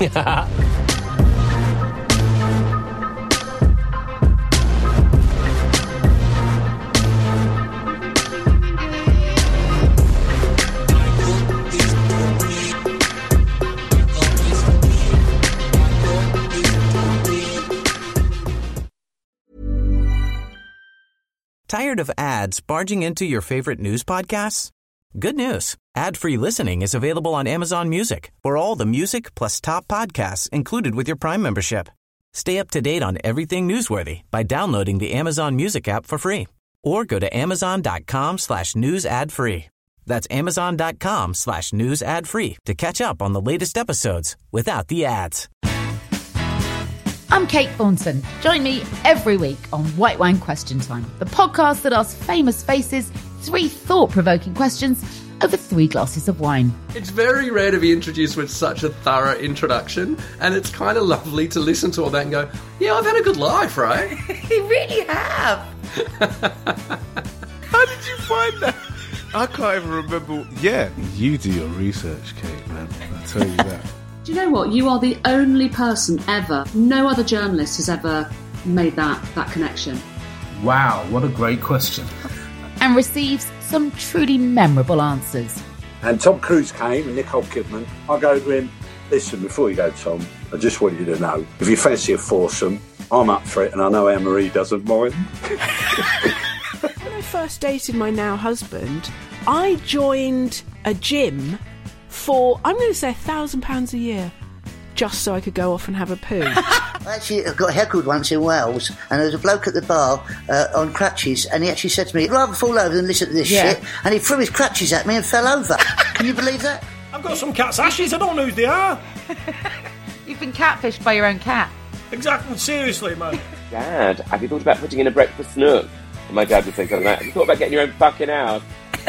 Tired of ads barging into your favorite news podcasts? Good news. Ad-free listening is available on Amazon Music for all the music plus top podcasts included with your Prime membership. Stay up to date on everything newsworthy by downloading the Amazon Music app for free or go to amazon.com/news ad free. That's amazon.com/news ad free to catch up on the latest episodes without the ads. I'm Kate Thornton. Join me every week on White Wine Question Time, the podcast that asks famous faces 3 thought-provoking questions over 3 glasses of wine. It's very rare to be introduced with such a thorough introduction, and it's kind of lovely to listen to all that and go, yeah, I've had a good life, right? You really have. How did you find that? I can't even remember. Yeah, you do your research, Kate, man. I tell you that. Do you know what? You are the only person ever, no other journalist has ever made that connection. Wow, what a great question. And receives some truly memorable answers. And Tom Cruise came and Nicole Kidman. I go to him, listen, before you go, Tom, I just want you to know, if you fancy a foursome, I'm up for it and I know Anne-Marie doesn't mind. When I first dated my now husband, I joined a gym for, I'm going to say £1,000 a year, just so I could go off and have a poo. Actually, I got heckled once in Wales, and there was a bloke at the bar on crutches, and he actually said to me, I'd rather fall over than listen to this shit, and he threw his crutches at me and fell over. Can you believe that? I've got some cat's ashes, I don't know who they are. You've been catfished by your own cat. Exactly, seriously, man. Dad, have you thought about putting in a breakfast nook? And my dad would say something like, have you thought about getting your own fucking house?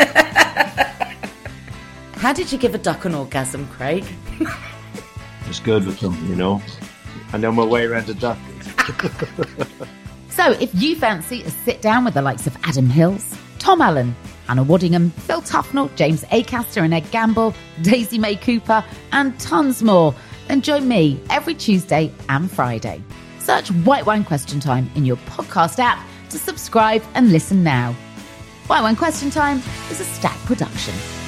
How did you give a duck an orgasm, Craig? Just good with them, you know. I know my way around a duck. So if you fancy a sit down with the likes of Adam Hills, Tom Allen, Anna Waddingham, Phil Tufnell, James Acaster and Ed Gamble, Daisy May Cooper, and tons more, then join me every Tuesday and Friday. Search White Wine Question Time in your podcast app to subscribe and listen now. White Wine Question Time is a Stack production.